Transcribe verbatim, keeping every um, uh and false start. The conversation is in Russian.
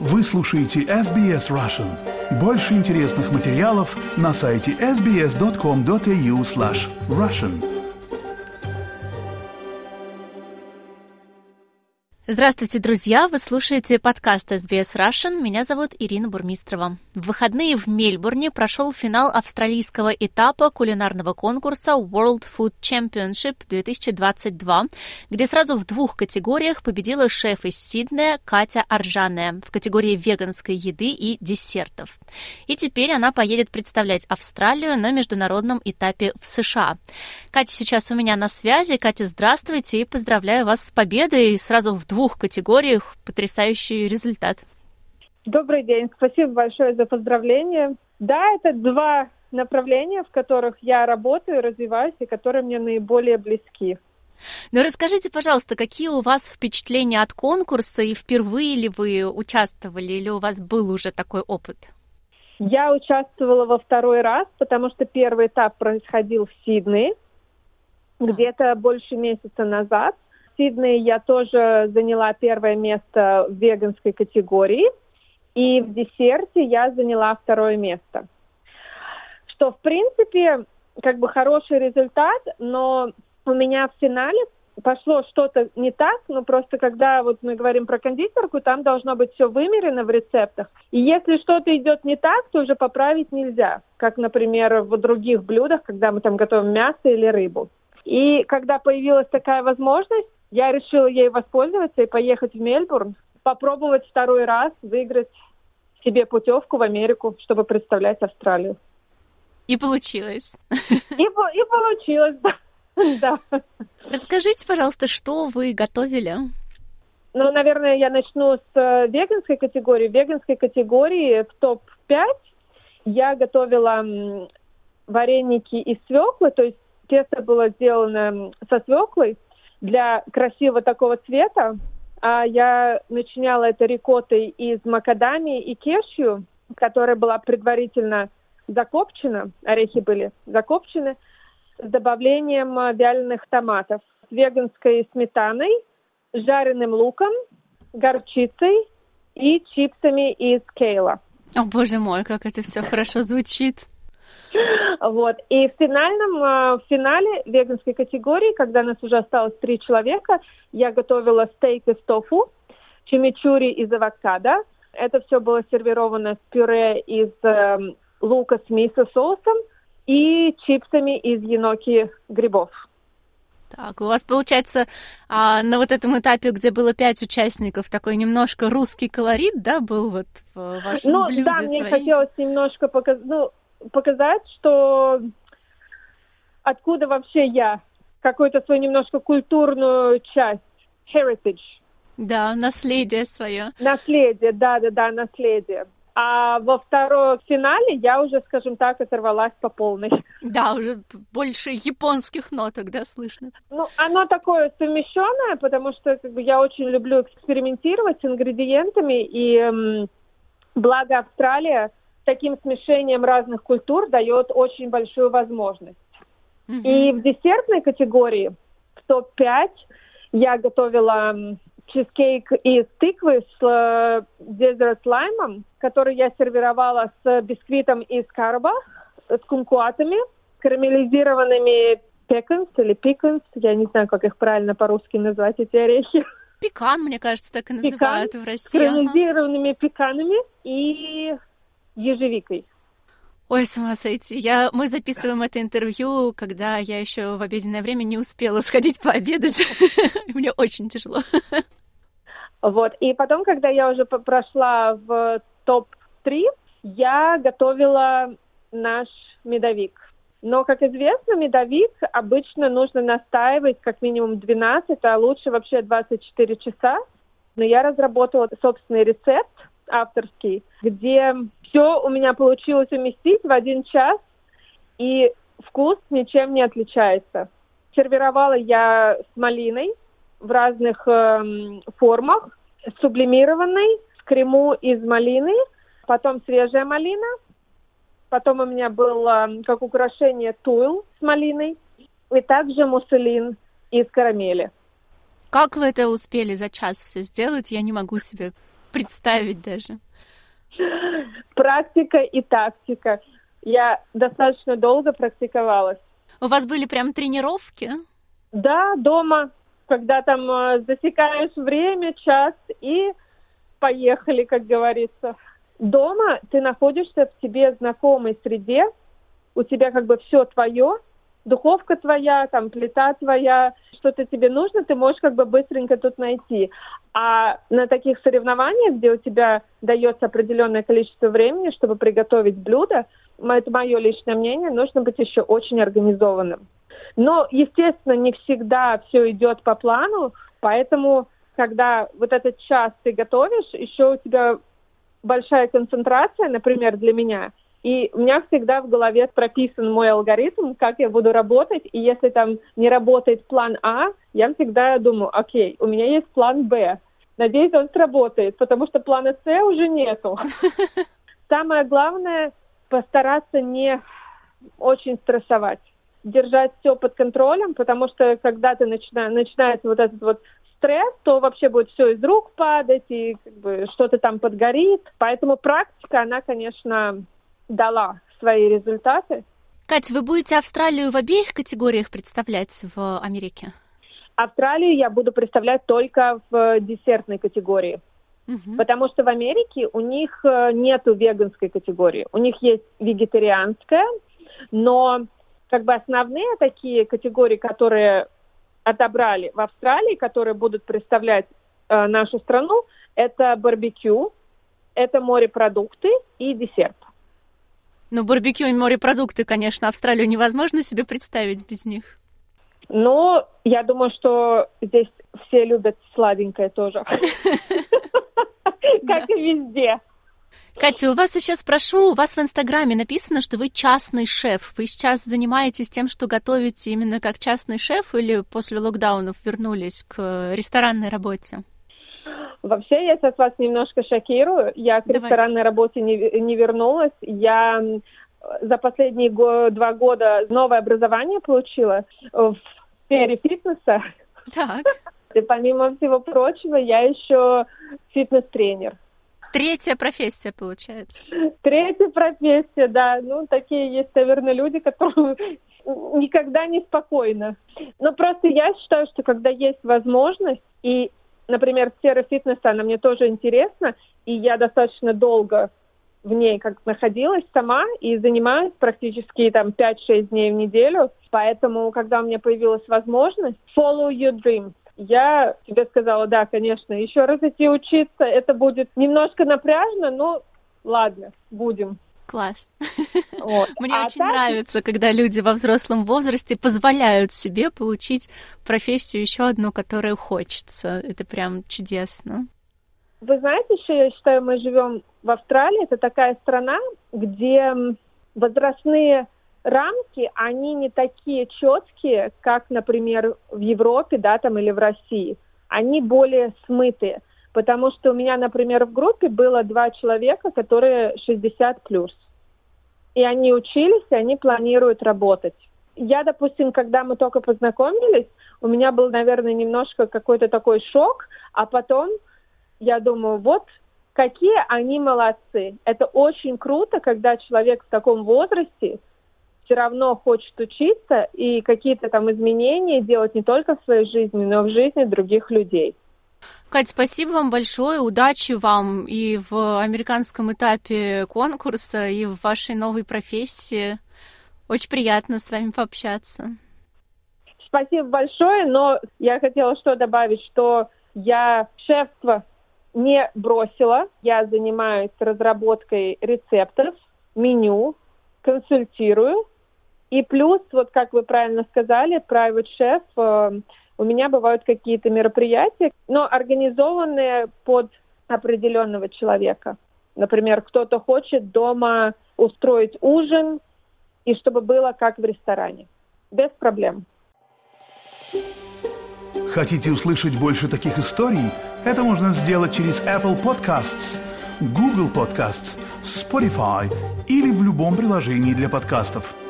Вы слушаете эс би эс Russian. Больше интересных материалов на сайте эс би эс точка ком точка эй ю слэш Russian. Здравствуйте, друзья! Вы слушаете подкаст эс би эс Russian. Меня зовут Ирина Бурмистрова. В выходные в Мельбурне прошел финал австралийского этапа кулинарного конкурса World Food Championship две тысячи двадцать два, где сразу в двух категориях победила шеф из Сиднея Катя Аржаная в категории веганской еды и десертов. И теперь она поедет представлять Австралию на международном этапе в США. Катя сейчас у меня на связи. Катя, здравствуйте и поздравляю вас с победой сразу в двух категориях. Потрясающий результат. Добрый день. Спасибо большое за поздравления. Да, это два направления, в которых я работаю, развиваюсь и которые мне наиболее близки. Ну, расскажите, пожалуйста, какие у вас впечатления от конкурса и впервые ли вы участвовали или у вас был уже такой опыт? Я участвовала во второй раз, потому что первый этап происходил в Сиднее где-то больше месяца назад. В Сиднее я тоже заняла первое место в веганской категории, и в десерте я заняла второе место. Что, в принципе, как бы хороший результат, но у меня в финале пошло что-то не так, ну просто когда вот мы говорим про кондитерку, там должно быть все вымерено в рецептах. И если что-то идет не так, то уже поправить нельзя, как, например, в других блюдах, когда мы там готовим мясо или рыбу. И когда появилась такая возможность, я решила ей воспользоваться и поехать в Мельбурн, попробовать второй раз выиграть себе путевку в Америку, чтобы представлять Австралию. И получилось. И, и получилось, да. да. Расскажите, пожалуйста, что вы готовили? Ну, наверное, я начну с веганской категории. В веганской категории в топ пять я готовила вареники из свеклы, то есть тесто было сделано со свеклой для красивого такого цвета, а я начиняла это рикоттой из макадамии и кешью, которая была предварительно закопчена, орехи были закопчены, с добавлением вяленых томатов, с веганской сметаной, жареным луком, горчицей и чипсами из кейла. О, боже мой, как это все хорошо звучит! Вот. И в финальном, в финале веганской категории, когда нас уже осталось три человека, я готовила стейк из тофу, чимичури из авокадо. Это все было сервировано с пюре из э, лука с мисо-соусом и чипсами из еноки грибов. Так, у вас, получается, а, на вот этом этапе, где было пять участников, такой немножко русский колорит, да, был вот в вашем ну, блюде? Да, мне своей? хотелось немножко показать... Ну, показать, что откуда вообще я, какую-то свою немножко культурную часть, heritage. Да, наследие свое. Наследие, да-да-да, наследие. А во втором финале я уже, скажем так, оторвалась по полной. Да, уже больше японских ноток, да, слышно? Ну, оно такое совмещенное, потому что как бы, я очень люблю экспериментировать с ингредиентами, и эм, благо Австралия таким смешением разных культур дает очень большую возможность. Mm-hmm. И в десертной категории в топ пять я готовила чизкейк из тыквы с э, дезерт-лаймом, который я сервировала с бисквитом из карба, с кумкуатами, карамелизированными пеканс или пиканс, я не знаю, как их правильно по-русски назвать, эти орехи. Пекан, мне кажется, так и называют Пекан, в России. С карамелизированными ага. пеканами и ежевикой. Ой, с ума сойти. Я... Мы записываем это интервью, когда я еще в обеденное время не успела сходить пообедать. Мне очень тяжело. Вот. И потом, когда я уже прошла в топ три, я готовила наш медовик. Но, как известно, медовик обычно нужно настаивать как минимум двенадцать, а лучше вообще двадцать четыре часа. Но я разработала собственный рецепт, авторский, где все у меня получилось уместить в один час, и вкус ничем не отличается. Сервировала я с малиной в разных э, формах, сублимированной, с крему из малины, потом свежая малина, потом у меня был э, как украшение туйл с малиной, и также мусселин из карамели. Как вы это успели за час все сделать? Я не могу себе представить даже. Практика и тактика. Я достаточно долго практиковалась. У вас были прям тренировки? Да, дома, когда там э, засекаешь время, час, и поехали, как говорится. Дома ты находишься в тебе знакомой среде, у тебя как бы все твое, духовка твоя, там плита твоя, что-то тебе нужно, ты можешь как бы быстренько тут найти. А на таких соревнованиях, где у тебя дается определенное количество времени, чтобы приготовить блюдо, это мое личное мнение, нужно быть еще очень организованным. Но, естественно, не всегда все идет по плану, поэтому, когда вот этот час ты готовишь, еще у тебя большая концентрация, например, для меня, и у меня всегда в голове прописан мой алгоритм, как я буду работать, и если там не работает план А, я всегда думаю, окей, у меня есть план Б, надеюсь, он сработает, потому что плана С уже нету. Самое главное — постараться не очень стрессовать, держать все под контролем, потому что когда ты начина... начинается вот этот вот стресс, то вообще будет все из рук падать, и как бы что-то там подгорит. Поэтому практика, она, конечно, дала свои результаты. Кать, вы будете Австралию в обеих категориях представлять в Америке? Австралию я буду представлять только в десертной категории. Uh-huh. Потому что в Америке у них нету веганской категории. У них есть вегетарианская, но как бы основные такие категории, которые отобрали в Австралии, которые будут представлять э, нашу страну, это барбекю, это морепродукты и десерт. Ну, барбекю и морепродукты, конечно, Австралию невозможно себе представить без них. Но я думаю, что здесь все любят сладенькое тоже. Как и везде. Катя, у вас еще спрошу, у вас в Инстаграме написано, что вы частный шеф. Вы сейчас занимаетесь тем, что готовите именно как частный шеф, или после локдаунов вернулись к ресторанной работе? Вообще, я сейчас вас немножко шокирую. Я к Давайте. ресторанной работе не, не вернулась. Я за последние го- два года новое образование получила в сфере фитнеса. Так. И помимо всего прочего, я еще фитнес-тренер. Третья профессия, получается. Третья профессия, да. Ну, такие есть, наверное, люди, которые никогда не спокойны. Но просто я считаю, что когда есть возможность, и, например, сфера фитнеса, она мне тоже интересна, и я достаточно долго в ней как находилась сама и занимаюсь практически там пять-шесть дней в неделю. Поэтому, когда у меня появилась возможность, follow your dreams. Я тебе сказала, да, конечно, еще раз идти учиться, это будет немножко напряжно, но ладно, будем. Класс. Вот. Мне а очень так... нравится, когда люди во взрослом возрасте позволяют себе получить профессию еще одну, которую хочется. Это прям чудесно. Вы знаете, что я считаю, мы живем в Австралии, это такая страна, где возрастные рамки, они не такие четкие, как, например, в Европе, да, там, или в России. Они более смытые. Потому что у меня, например, в группе было два человека, которые шестьдесят плюс. И они учились, и они планируют работать. Я, допустим, когда мы только познакомились, у меня был, наверное, немножко какой-то такой шок, а потом я думаю, вот какие они молодцы. Это очень круто, когда человек в таком возрасте все равно хочет учиться и какие-то там изменения делать не только в своей жизни, но и в жизни других людей. Кать, спасибо вам большое, удачи вам и в американском этапе конкурса, и в вашей новой профессии. Очень приятно с вами пообщаться. Спасибо большое, но я хотела что добавить, что я шефство не бросила. Я занимаюсь разработкой рецептов, меню, консультирую. И плюс, вот как вы правильно сказали, private chef, э, у меня бывают какие-то мероприятия, но организованные под определенного человека. Например, кто-то хочет дома устроить ужин, и чтобы было как в ресторане. Без проблем. Хотите услышать больше таких историй? Это можно сделать через Apple Podcasts, Google Podcasts, Spotify или в любом приложении для подкастов.